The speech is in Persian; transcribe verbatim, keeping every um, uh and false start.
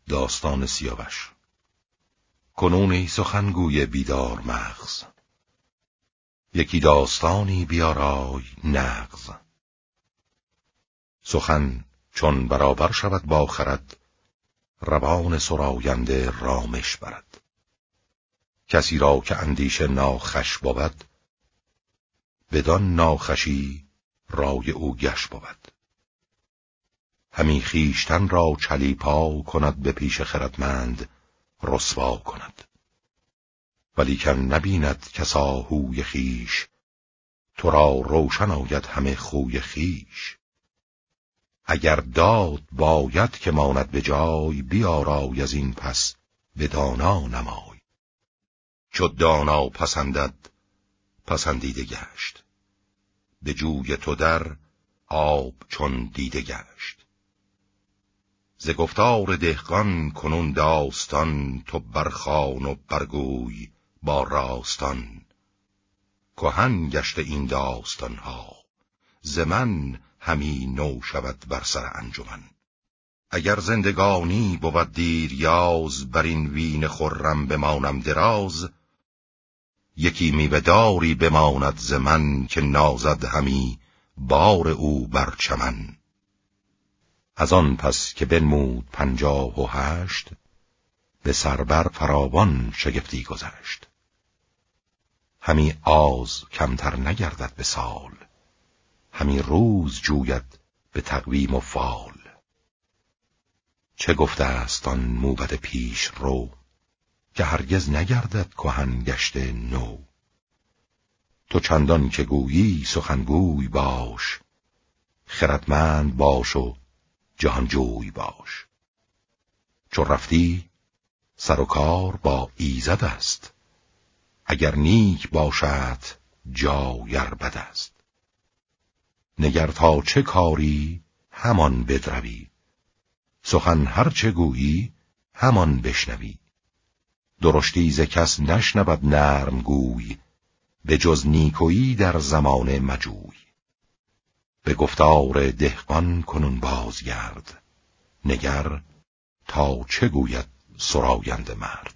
داستان سیاوش. کنون ای سخنگوی بیدار مغز، یکی داستانی بیارای نغز. سخن چون برابر شود با خرد، روان سراینده رامش برد. کسی را که اندیشه ناخوش بود، بدان ناخوشی رای او گش بود. همی خویشتن را چلیپا کند، به پیش خردمند رسوا کند. ولیکن نبیند کس آهوی خویش، تو را روشن آید همه خوی خویش. اگر داد باید که ماند به جای، بیارای از این پس به دانا نمای. چو دانا پسندد پسندیده گشت، به جوی تو در آب چون دیده گشت. ز گفتار دهقان کنون داستان، تو برخوان و برگوی با راستان. کهن گشته این داستان ها، ز من همی نو شود بر سر انجمن. اگر زندگانی بود دیریاز، بر این وین خرم بمانم دراز. یکی میوه داری بماند ز من، که نازد همی بار او بر چمن. از آن پس که بنمود پنجاه و هشت، به سربر فراوان شگفتی گذشت. همی آز کمتر نگردد به سال، همی روز جوید به تقویم و فال. چه گفته است آن موبد پیش رو، که هرگز نگردد کهن گشته نو. تو چندان که گویی سخنگوی باش، خردمند باش و جهانجوی باش. چو رفتی سر و کار با ایزد است، اگر نیک باشد جای ار بد است. نگر تا چه کاری همان بدروی، سخن هر چه گویی همان بشنوی. درشتی ز کس نشنود نرم گوی، به جز نیکویی در زمانه مجوی. به گفتار دهقان کنون بازگرد، نگر تا چه گوید سراینده مرد.